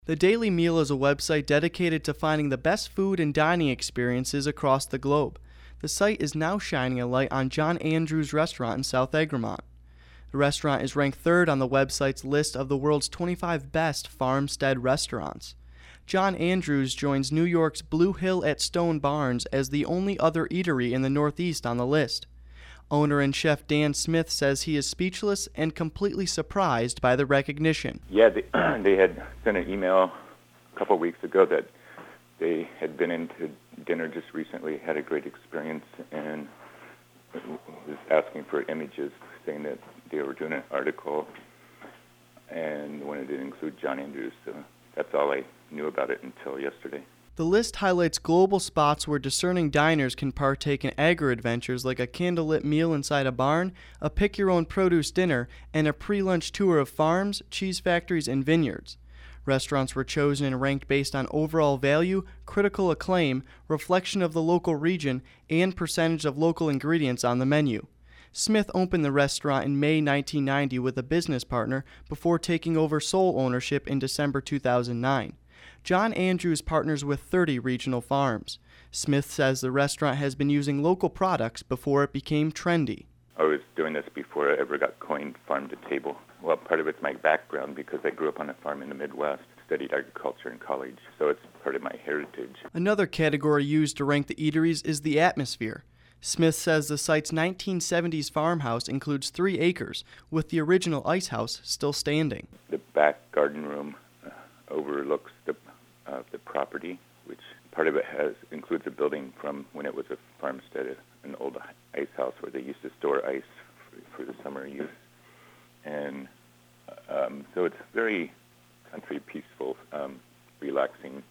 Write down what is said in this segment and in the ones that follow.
The Daily Meal is a website dedicated to finding the best food and dining experiences across the globe. The site is now shining a light on John Andrews Restaurant in South Egremont. The restaurant is ranked third on the website's list of the world's 25 best farmstead restaurants. John Andrews joins New York's Blue Hill at Stone Barns as the only other eatery in the Northeast on the list. Owner and chef Dan Smith says he is speechless and completely surprised by the recognition. Yeah, they had sent an email a couple of weeks ago that they had been into dinner just recently, had a great experience, and was asking for images, saying that they were doing an article and wanted to include John Andrews. So that's all I knew about it until yesterday. The list highlights global spots where discerning diners can partake in agri-adventures like a candlelit meal inside a barn, a pick-your-own-produce dinner, and a pre-lunch tour of farms, cheese factories, and vineyards. Restaurants were chosen and ranked based on overall value, critical acclaim, reflection of the local region, and percentage of local ingredients on the menu. Smith opened the restaurant in May 1990 with a business partner before taking over sole ownership in December 2009. John Andrews partners with 30 regional farms. Smith says the restaurant has been using local products before it became trendy. I was doing this before I ever got coined farm to table. Well, part of it's my background because I grew up on a farm in the Midwest, studied agriculture in college, so it's part of my heritage. Another category used to rank the eateries is the atmosphere. Smith says the site's 1970s farmhouse includes 3 acres, with the original ice house still standing. The back garden room overlooks the property, which part of it includes a building from when it was a farmstead, an old ice house where they used to store ice for the summer use. And so it's very country, peaceful, relaxing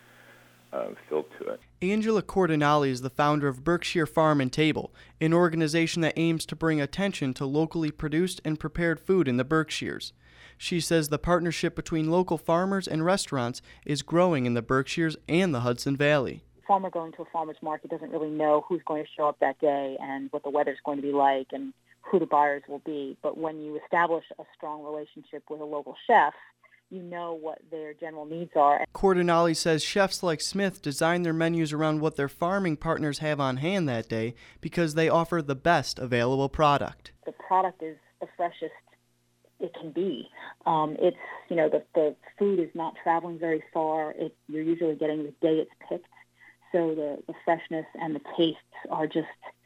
feel to it. Angela Cordinale is the founder of Berkshire Farm and Table, an organization that aims to bring attention to locally produced and prepared food in the Berkshires. She says the partnership between local farmers and restaurants is growing in the Berkshires and the Hudson Valley. A farmer going to a farmer's market doesn't really know who's going to show up that day and what the weather's going to be like and who the buyers will be. But when you establish a strong relationship with a local chef, you know what their general needs are. Cordinale says chefs like Smith design their menus around what their farming partners have on hand that day because they offer the best available product. The product is the freshest it can be. It's, the food is not traveling very far. You're usually getting the day it's picked. So the freshness and the tastes are just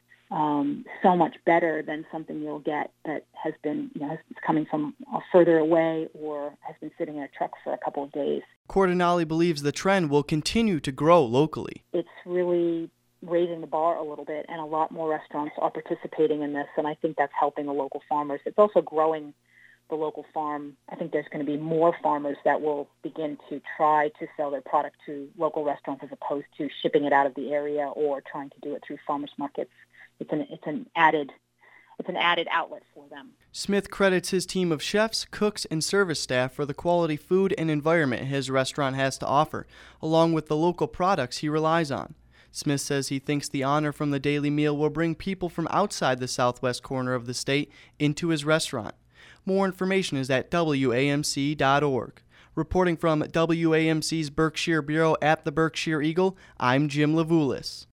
so much better than something you'll get that has been, is coming from further away or has been sitting in a truck for a couple of days. Cordinale believes the trend will continue to grow locally. It's really raising the bar a little bit, and a lot more restaurants are participating in this, and I think that's helping the local farmers. It's also growing the local farm. I think there's going to be more farmers that will begin to try to sell their product to local restaurants as opposed to shipping it out of the area or trying to do it through farmers markets. It's an added outlet for them. Smith credits his team of chefs, cooks, and service staff for the quality food and environment his restaurant has to offer, along with the local products he relies on. Smith says he thinks the honor from the Daily Meal will bring people from outside the southwest corner of the state into his restaurant. More information is at WAMC.org. Reporting from WAMC's Berkshire Bureau at the Berkshire Eagle, I'm Jim Levulis.